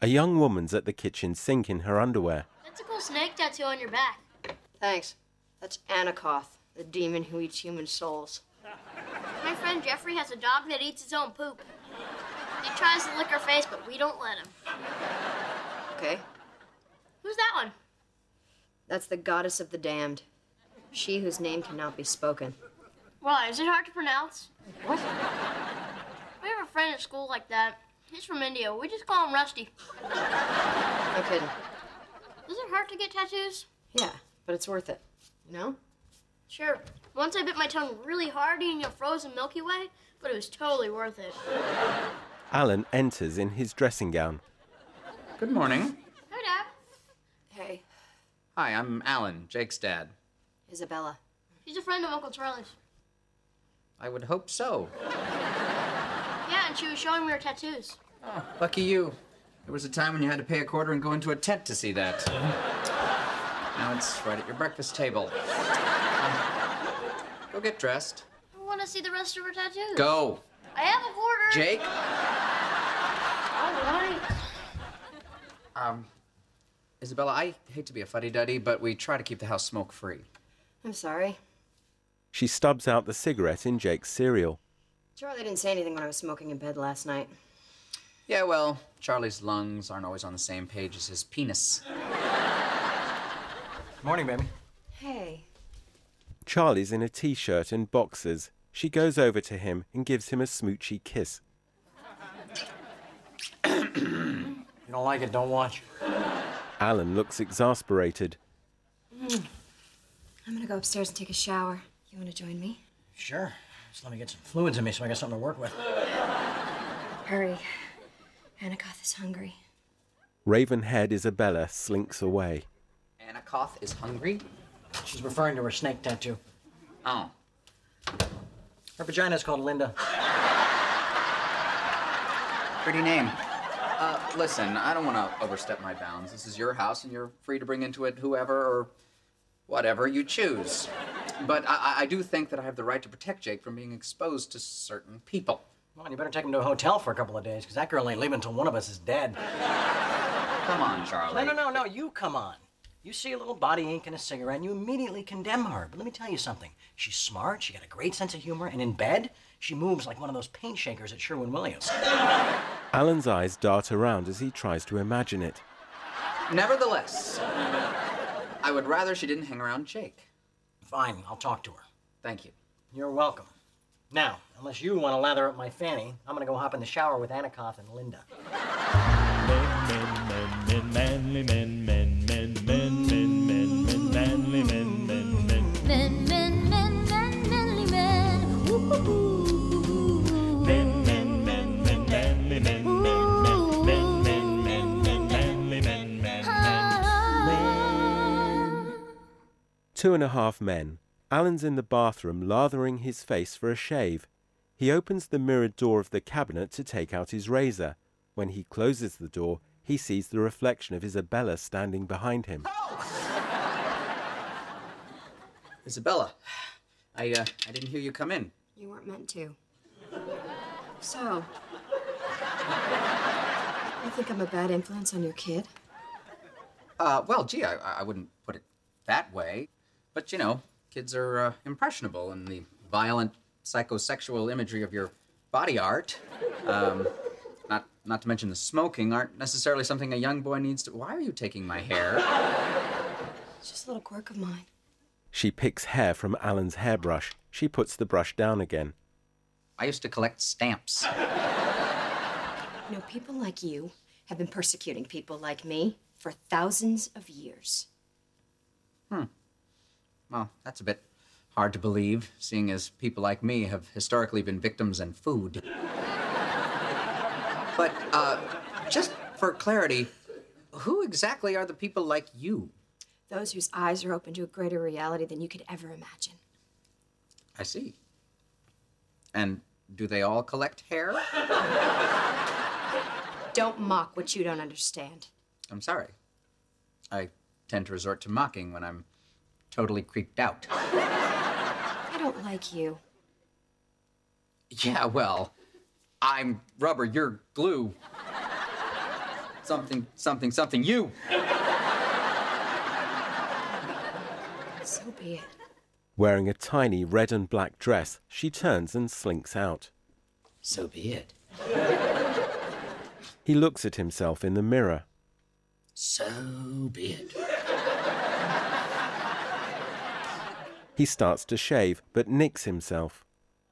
A young woman's at the kitchen sink in her underwear. That's a cool snake tattoo on your back. Thanks. That's Anakoth, the demon who eats human souls. My friend Jeffrey has a dog that eats its own poop. He tries to lick her face, but we don't let him. Okay. Who's that one? That's the goddess of the damned. She whose name cannot be spoken. Why, is it hard to pronounce? What? We have a friend at school like that. He's from India. We just call him Rusty. No kidding. Does it hurt to get tattoos? Yeah, but it's worth it. You know? Sure. Once I bit my tongue really hard eating a frozen Milky Way, but it was totally worth it. Alan enters in his dressing gown. Good morning. Hi, Dad. Hey, Hi, I'm Alan, Jake's dad. Isabella. She's a friend of Uncle Charlie's. I would hope so. Yeah, and she was showing me her tattoos. Oh, lucky you. There was a time when you had to pay a quarter and go into a tent to see that. Now it's right at your breakfast table. Go get dressed. I want to see the rest of her tattoos. Go. I have a quarter. Jake? All right. Isabella, I hate to be a fuddy-duddy, but we try to keep the house smoke-free. I'm sorry. She stubs out the cigarette in Jake's cereal. Charlie didn't say anything when I was smoking in bed last night. Yeah, well, Charlie's lungs aren't always on the same page as his penis. Morning, baby. Hey. Charlie's in a t-shirt and boxers. She goes over to him and gives him a smoochy kiss. You don't like it, don't watch. Alan looks exasperated. I'm gonna go upstairs and take a shower. You wanna join me? Sure. Just let me get some fluids in me so I got something to work with. Hurry. Anakoth is hungry. Raven-haired Isabella slinks away. Anakoth is hungry? She's referring to her snake tattoo. Oh. Her vagina's called Linda. Pretty name. Listen, I don't want to overstep my bounds. This is your house, and you're free to bring into it whoever or whatever you choose. But I do think that I have the right to protect Jake from being exposed to certain people. Well, you better take him to a hotel for a couple of days, because that girl ain't leaving until one of us is dead. Come on, Charlie. No, you come on. You see a little body ink and a cigarette, and you immediately condemn her. But let me tell you something. She's smart, she got a great sense of humor, and in bed, she moves like one of those paint shakers at Sherwin-Williams. Alan's eyes dart around as he tries to imagine it. Nevertheless, I would rather she didn't hang around Jake. Fine, I'll talk to her. Thank you. You're welcome. Now, unless you want to lather up my fanny, I'm going to go hop in the shower with Anakoth and Linda. Men, manly men, men, men, men, men, men, men, manly men, men, men. Men, men, men, men, manly men. Ooh. Men, men, men, men, manly men, men, men, men, men, men, men, manly men, men, men. 2.5 men. Alan's in the bathroom lathering his face for a shave. He opens the mirrored door of the cabinet to take out his razor. When he closes the door, he sees the reflection of Isabella standing behind him. Isabella, I didn't hear you come in. You weren't meant to. So, you think I'm a bad influence on your kid? Well, gee, I wouldn't put it that way. But, you know, kids are impressionable, and the violent, psychosexual imagery of your body art, not to mention the smoking, aren't necessarily something a young boy needs to... Why are you taking my hair? It's just a little quirk of mine. She picks hair from Alan's hairbrush. She puts the brush down again. I used to collect stamps. You know, people like you have been persecuting people like me for thousands of years. Well, that's a bit hard to believe, seeing as people like me have historically been victims and food. But, just for clarity, who exactly are the people like you? Those whose eyes are open to a greater reality than you could ever imagine. I see. And do they all collect hair? Don't mock what you don't understand. I'm sorry. I tend to resort to mocking when I'm totally creeped out. I don't like you. Yeah, well, I'm rubber, you're glue. something, you. So be it. Wearing a tiny red and black dress, she turns and slinks out. So be it. He looks at himself in the mirror. So be it. He starts to shave, but nicks himself.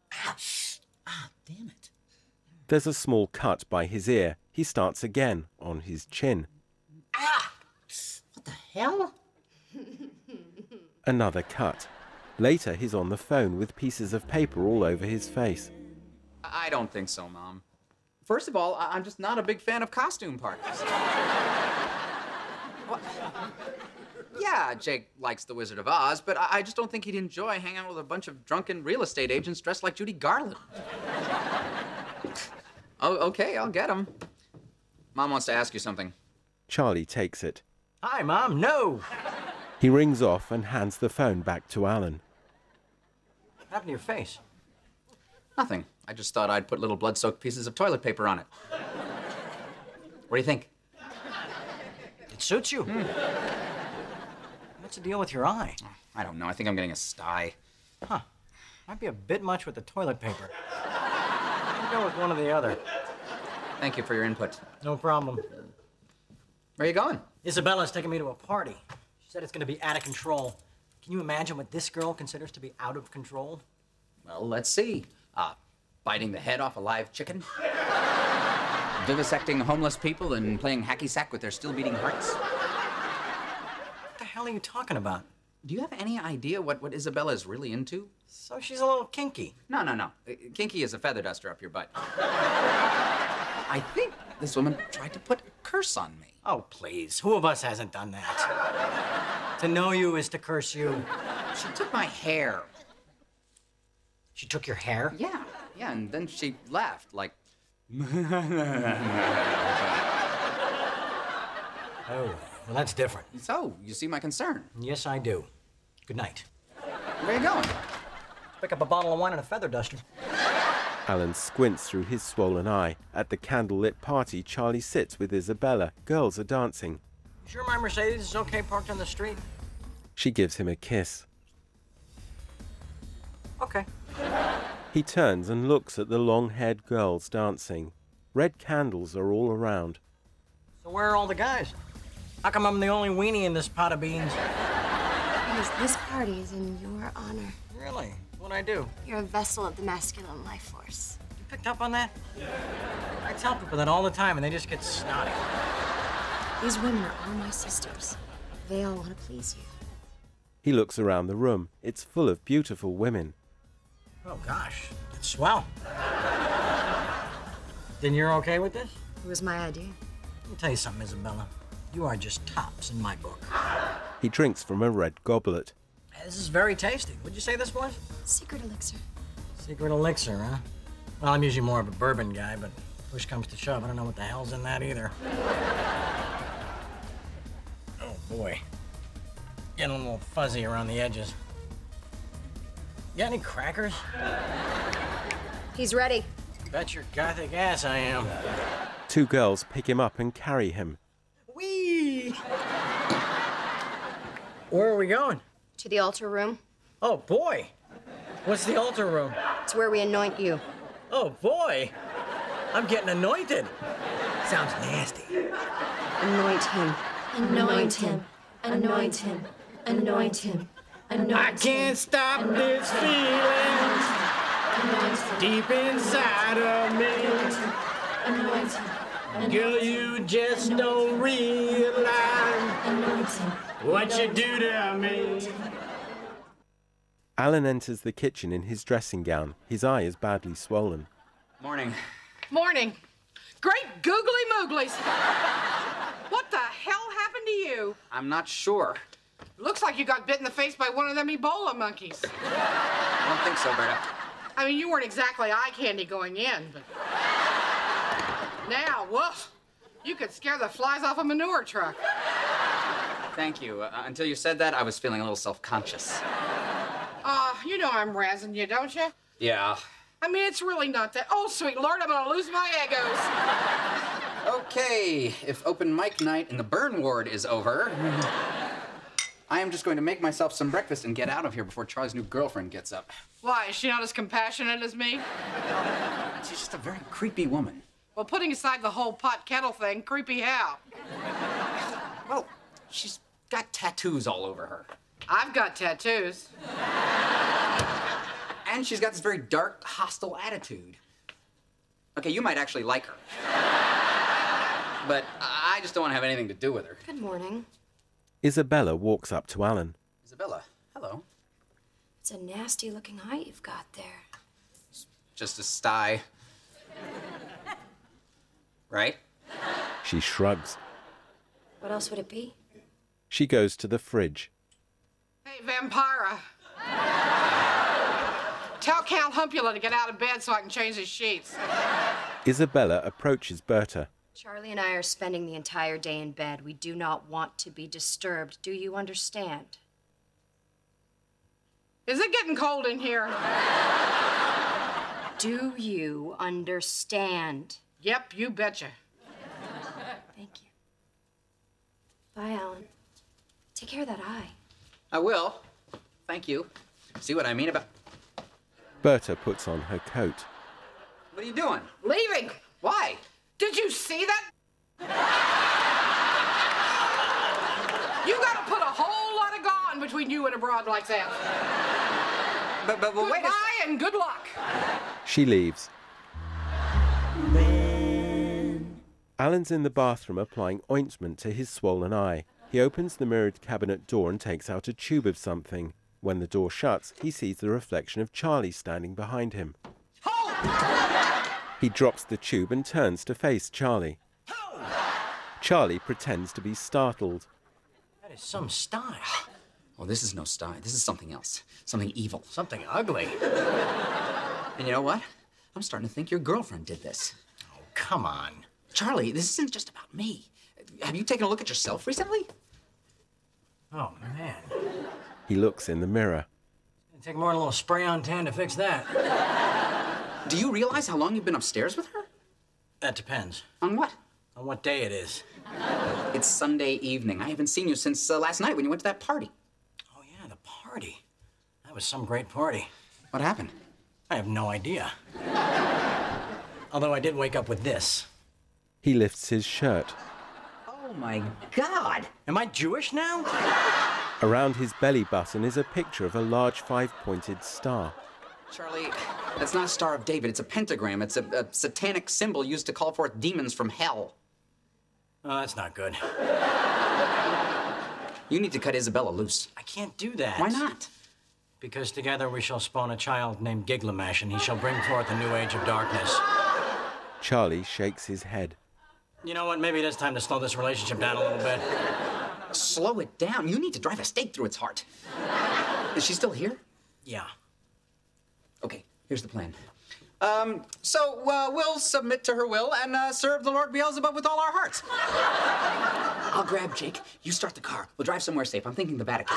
Damn it. There's a small cut by his ear. He starts again, on his chin. What the hell? Another cut. Later, he's on the phone with pieces of paper all over his face. I don't think so, Mom. First of all, I'm just not a big fan of costume parties. What? Yeah, Jake likes The Wizard of Oz, but I just don't think he'd enjoy hanging out with a bunch of drunken real estate agents dressed like Judy Garland. Oh, okay, I'll get him. Mom wants to ask you something. Charlie takes it. Hi, Mom. No. He rings off and hands the phone back to Alan. What happened to your face? Nothing. I just thought I'd put little blood-soaked pieces of toilet paper on it. What do you think? It suits you. What's the deal with your eye? I don't know. I think I'm getting a sty. Huh. Might be a bit much with the toilet paper. I'll go with one or the other. Thank you for your input. No problem. Where are you going? Isabella's taking me to a party. She said it's going to be out of control. Can you imagine what this girl considers to be out of control? Well, let's see. Biting the head off a live chicken? Vivisecting homeless people and playing hacky sack with their still beating hearts? What the hell are you talking about? Do you have any idea what Isabella is really into? So she's a little kinky. No. Kinky is a feather duster up your butt. I think this woman tried to put a curse on me. Oh, please. Who of us hasn't done that? To know you is to curse you. She took my hair. She took your hair? Yeah, and then she laughed, like... Oh, well, that's different. So, you see my concern. Yes, I do. Good night. Where are you going? Pick up a bottle of wine and a feather duster. Alan squints through his swollen eye. At the candlelit party, Charlie sits with Isabella. Girls are dancing. Sure my Mercedes is okay parked on the street? She gives him a kiss. Okay. He turns and looks at the long-haired girls dancing. Red candles are all around. So where are all the guys? How come I'm the only weenie in this pot of beans? Because this party is in your honor. Really? What'd I do? You're a vessel of the masculine life force. You picked up on that? I tell people that all the time and they just get snotty. These women are all my sisters. They all want to please you. He looks around the room. It's full of beautiful women. Oh, gosh. That's swell. Then you're okay with this? It was my idea. Let me tell you something, Isabella. You are just tops in my book. He drinks from a red goblet. This is very tasty. What'd you say this was? Secret elixir. Secret elixir, huh? Well, I'm usually more of a bourbon guy, but push comes to shove, I don't know what the hell's in that either. Oh, boy. Getting a little fuzzy around the edges. You got any crackers? He's ready. Bet your gothic ass I am. Two girls pick him up and carry him. Whee! Where are we going? To the altar room. Oh, boy. What's the altar room? It's where we anoint you. Oh, boy. I'm getting anointed. Sounds nasty. Anoint him. Anoint him. Anoint him. Anoint him. Anoint I can't stop this feeling deep inside of me. Anoint him. Girl, you just don't realize Anoint him. what you do to me. Alan enters the kitchen in his dressing gown. His eye is badly swollen. Morning. Morning. Great googly mooglies. What the hell happened to you? I'm not sure. Looks like you got bit in the face by one of them Ebola monkeys. I don't think so, Berta. I mean, you weren't exactly eye candy going in, but... Now, woof. You could scare the flies off a manure truck. Thank you. Until you said that, I was feeling a little self-conscious. You know I'm razzing you, don't you? Yeah. I mean, it's really not that... Oh, sweet Lord, I'm gonna lose my egos. Okay, if open mic night in the burn ward is over, I am just going to make myself some breakfast and get out of here before Charlie's new girlfriend gets up. Why, is she not as compassionate as me? She's just a very creepy woman. Well, putting aside the whole pot kettle thing, creepy how? Well, she's got tattoos all over her. I've got tattoos. And she's got this very dark, hostile attitude. Okay, you might actually like her. But I just don't want to have anything to do with her. Good morning. Isabella walks up to Alan. Isabella, hello. It's a nasty-looking height you've got there. Just a sty. Right? She shrugs. What else would it be? She goes to the fridge. Hey, Vampira. Tell Count Humpula to get out of bed so I can change his sheets. Isabella approaches Berta. Charlie and I are spending the entire day in bed. We do not want to be disturbed. Do you understand? Is it getting cold in here? Do you understand? Yep, you betcha. Thank you. Bye, Alan. Take care of that eye. I will. Thank you. See what I mean about... Berta puts on her coat. What are you doing? Leaving. Why? Did you see that? You gotta put a whole lot of gone between you and a broad like that. But wait a Goodbye and good luck. She leaves. Alan's in the bathroom applying ointment to his swollen eye. He opens the mirrored cabinet door and takes out a tube of something. When the door shuts, he sees the reflection of Charlie standing behind him. He drops the tube and turns to face Charlie. Charlie pretends to be startled. That is some style. Oh, this is no style. This is something else. Something evil. Something ugly. And you know what? I'm starting to think your girlfriend did this. Oh, come on. Charlie, this isn't just about me. Have you taken a look at yourself recently? Oh, man. He looks in the mirror. It'd take more than a little spray on tan to fix that. Do you realize how long you've been upstairs with her? That depends. On what? On what day it is. It's Sunday evening. I haven't seen you since last night when you went to that party. Oh, yeah, the party. That was some great party. What happened? I have no idea. Although I did wake up with this. He lifts his shirt. Oh, my God. Am I Jewish now? Around his belly button is a picture of a large five-pointed star. Charlie, that's not a Star of David. It's a pentagram. It's a satanic symbol used to call forth demons from hell. Oh, that's not good. You need to cut Isabella loose. I can't do that. Why not? Because together we shall spawn a child named Gigglemash, and he shall bring forth a new age of darkness. Charlie shakes his head. You know what? Maybe it is time to slow this relationship down a little bit. Slow it down. You need to drive a stake through its heart. Is she still here? Yeah. Okay, here's the plan. So we'll submit to her will and serve the Lord Beelzebub with all our hearts. I'll grab Jake. You start the car. We'll drive somewhere safe. I'm thinking the Vatican.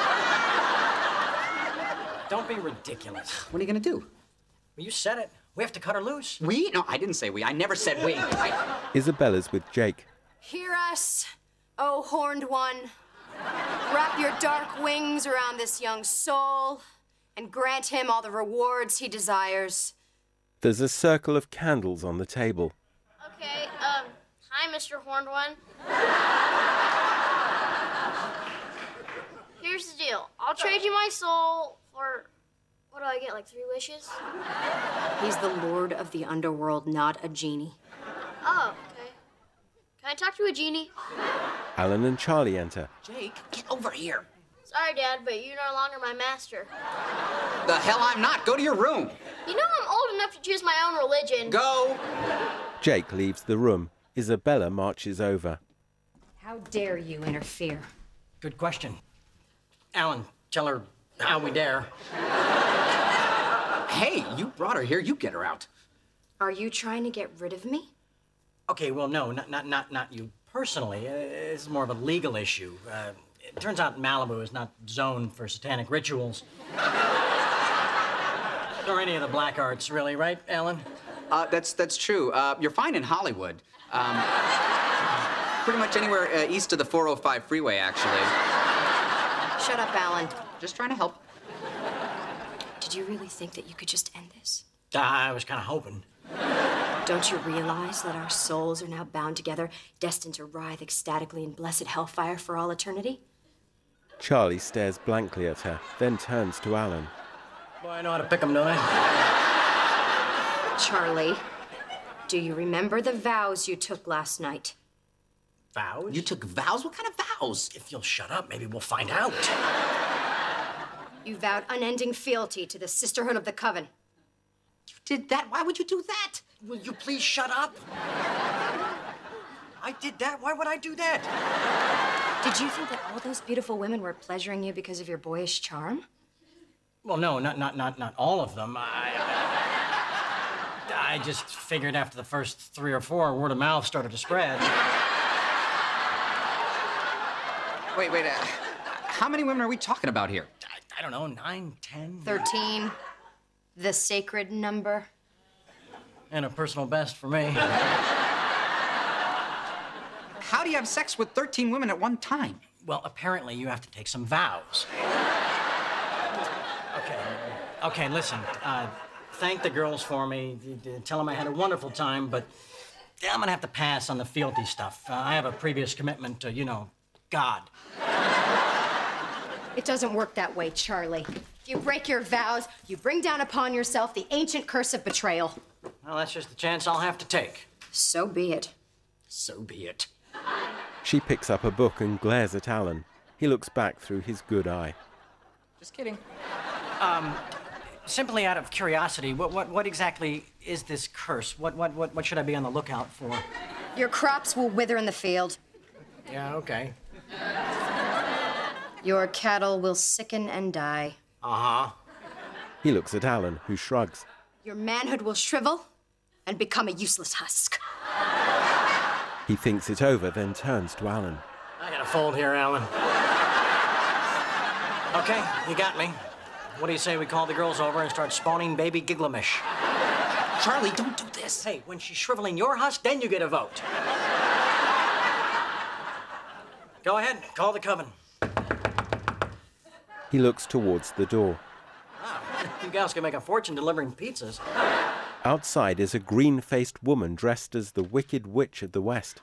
Don't be ridiculous. What are you gonna do? Well, you said it. We have to cut her loose. We? No, I didn't say we. I never said we. Isabella's with Jake. Hear us, O horned one. Wrap your dark wings around this young soul and grant him all the rewards he desires. There's a circle of candles on the table. Okay, hi, Mr. Horned One. Here's the deal. I'll trade you my soul for, what do I get, like 3 wishes? He's the lord of the underworld, not a genie. Oh, okay. Can I talk to a genie? Alan and Charlie enter. Jake, get over here. Sorry, Dad, but you're no longer my master. The hell I'm not. Go to your room. You know I'm old enough to choose my own religion. Go. Jake leaves the room. Isabella marches over. How dare you interfere? Good question. Alan, tell her how we dare. Hey, you brought her here. You get her out. Are you trying to get rid of me? Okay, well, no, not you personally. It's more of a legal issue. It turns out Malibu is not zoned for satanic rituals. Or any of the black arts, really, right, Alan? That's true. You're fine in Hollywood. Pretty much anywhere east of the 405 freeway, actually. Shut up, Alan. Just trying to help. Did you really think that you could just end this? I was kind of hoping. Don't you realize that our souls are now bound together, destined to writhe ecstatically in blessed hellfire for all eternity? Charlie stares blankly at her, then turns to Alan. Boy, I know how to pick 'em, don't I? Charlie, do you remember the vows you took last night? Vows? You took vows? What kind of vows? If you'll shut up, maybe we'll find out. You vowed unending fealty to the Sisterhood of the Coven. You did that? Why would you do that? Will you please shut up? I did that? Why would I do that? Did you think that all those beautiful women were pleasuring you because of your boyish charm? Well, no, not all of them. I just figured after the first 3 or 4, word of mouth started to spread. Wait, how many women are we talking about here? I don't know, 9, 10? 13. The sacred number. And a personal best for me. How do you have sex with 13 women at one time? Well, apparently you have to take some vows. Okay, listen. Thank the girls for me. Tell them I had a wonderful time, but I'm gonna have to pass on the fealty stuff. I have a previous commitment to, God. It doesn't work that way, Charlie. If you break your vows, you bring down upon yourself the ancient curse of betrayal. Well, that's just the chance I'll have to take. So be it. So be it. She picks up a book and glares at Alan. He looks back through his good eye. Just kidding. Simply out of curiosity, what exactly is this curse? What should I be on the lookout for? Your crops will wither in the field. Yeah, okay. Your cattle will sicken and die. Uh-huh. He looks at Alan, who shrugs. Your manhood will shrivel and become a useless husk. He thinks it over, then turns to Alan. I gotta fold here, Alan. Okay, you got me. What do you say we call the girls over and start spawning baby Giglamish? Charlie, don't do this. Hey, when she's shriveling your husk, then you get a vote. Go ahead, call the coven. He looks towards the door. Wow, you gals can make a fortune delivering pizzas. Outside is a green-faced woman dressed as the Wicked Witch of the West.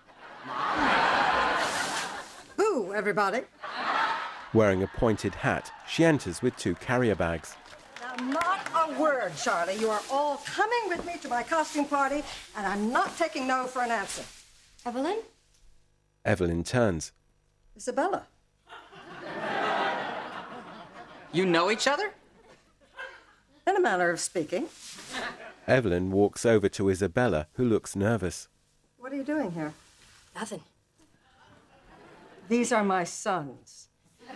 Who, everybody? Wearing a pointed hat, she enters with 2 carrier bags. Now, not a word, Charlie. You are all coming with me to my costume party, and I'm not taking no for an answer. Evelyn? Evelyn turns. Isabella. You know each other? In a manner of speaking. Evelyn walks over to Isabella, who looks nervous. What are you doing here? Nothing. These are my sons. It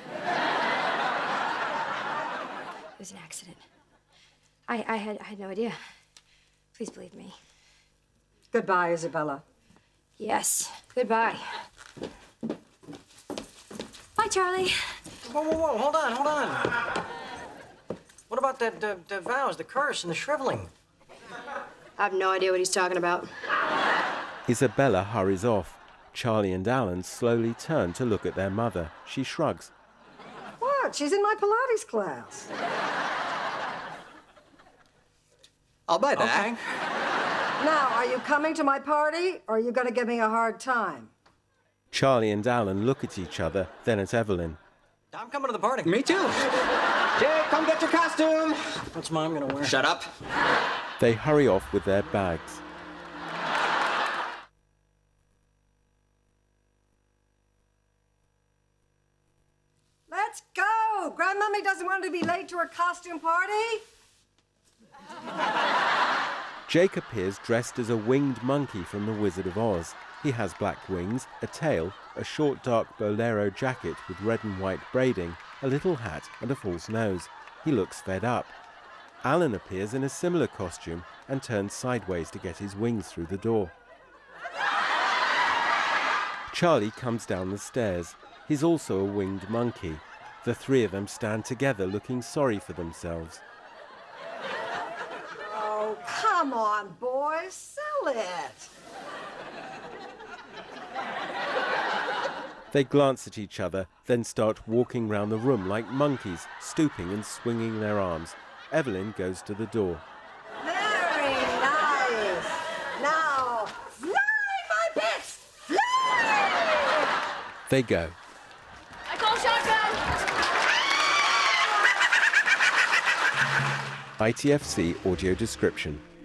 was an accident. I had no idea. Please believe me. Goodbye, Isabella. Yes. Goodbye. Bye, Charlie. Whoa, hold on. What about the vows, the curse, and the shriveling? I have no idea what he's talking about. Isabella hurries off. Charlie and Alan slowly turn to look at their mother. She shrugs. What? She's in my Pilates class. I'll buy that. Okay. Now, are you coming to my party, or are you going to give me a hard time? Charlie and Alan look at each other, then at Evelyn. I'm coming to the party. Me too. Jay, come get your costume. What's Mom gonna wear? Shut up. They hurry off with their bags. Let's go! Grandmummy doesn't want to be late to her costume party. Jake appears dressed as a winged monkey from The Wizard of Oz. He has black wings, a tail, a short dark bolero jacket with red and white braiding, a little hat and a false nose. He looks fed up. Alan appears in a similar costume and turns sideways to get his wings through the door. Charlie comes down the stairs. He's also a winged monkey. The 3 of them stand together looking sorry for themselves. Oh, come on, boys. Sell it. They glance at each other, then start walking round the room like monkeys, stooping and swinging their arms. Evelyn goes to the door. Very nice. Now, fly, my pets, fly! They go. I call shotgun! ITFC audio description.